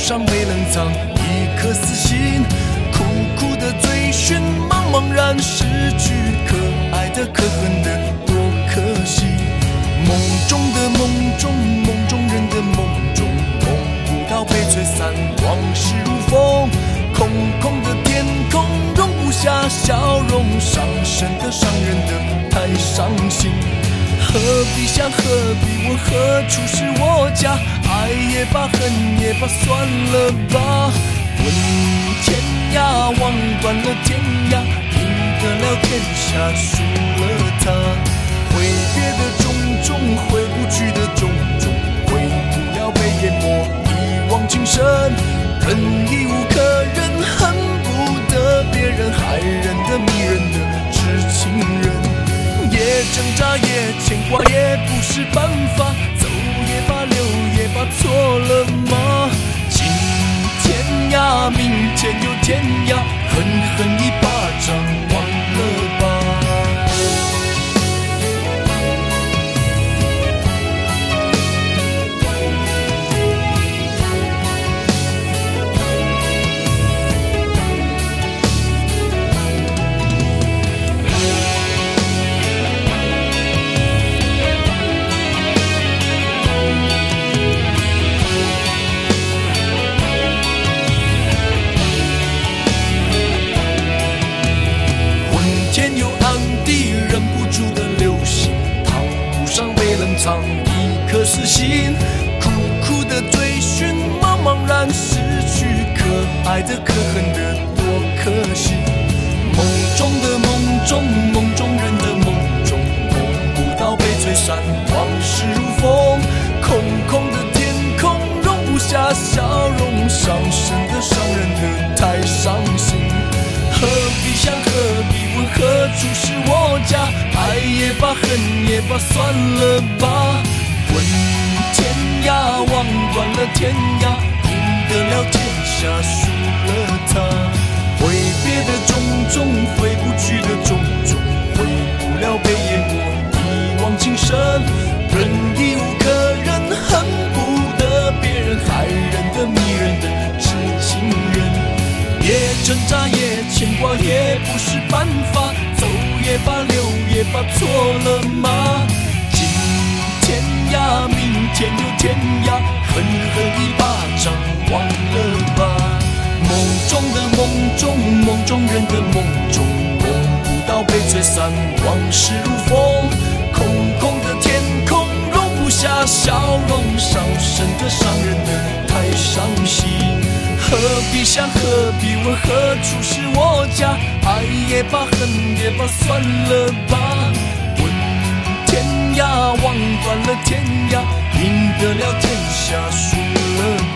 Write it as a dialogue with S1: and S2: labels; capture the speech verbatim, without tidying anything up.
S1: 上未能藏一颗死心，苦苦的追寻，茫茫然失去，可爱的可恨的多可惜。梦中的梦中，梦中人的梦中，梦不到被吹散，往事如风，空空的天空容不下笑容，伤神的伤人的太伤心。何必想何必问何处是我家，爱也罢恨也罢算了吧。问天涯望断了天涯，赢得了天下输了他。挥别的种种，回不去的种种，回不了被淹没一往情深。忍已无可忍，恨不得别人害人的迷人的知情人。也挣扎也牵挂也不是办法，走也罢留也罢错了吗？今天涯明天又天涯，狠狠一巴掌忘了吧。藏一颗死心，苦苦的追寻，茫茫然失去，可爱的可恨的多可惜。梦中的梦中，梦中人的梦中，梦不到被吹散，往事如风，空空的天空容不下笑容，伤神的伤人的太伤心。何必想何必问何处是我家，爱也罢恨也罢算了吧。问天涯望断了天涯，赢得了天下输了他。挥别的种种，回不去的种种，回不了被淹没一往情深。忍已无可忍，恨不得别人害人的迷人的知情人。也挣扎也牵挂也不是办法，走也罢留也罢错了吗？今天涯明天又天涯，狠狠一巴掌忘了吧。梦中的梦中，梦中人的梦中，梦不到被吹散，往事如风，空空的天空容不下笑容，伤神的伤人的太伤心。何必想何必问何处是我家，爱也罢恨也罢算了吧。问天涯望断了天涯，赢得了天下输了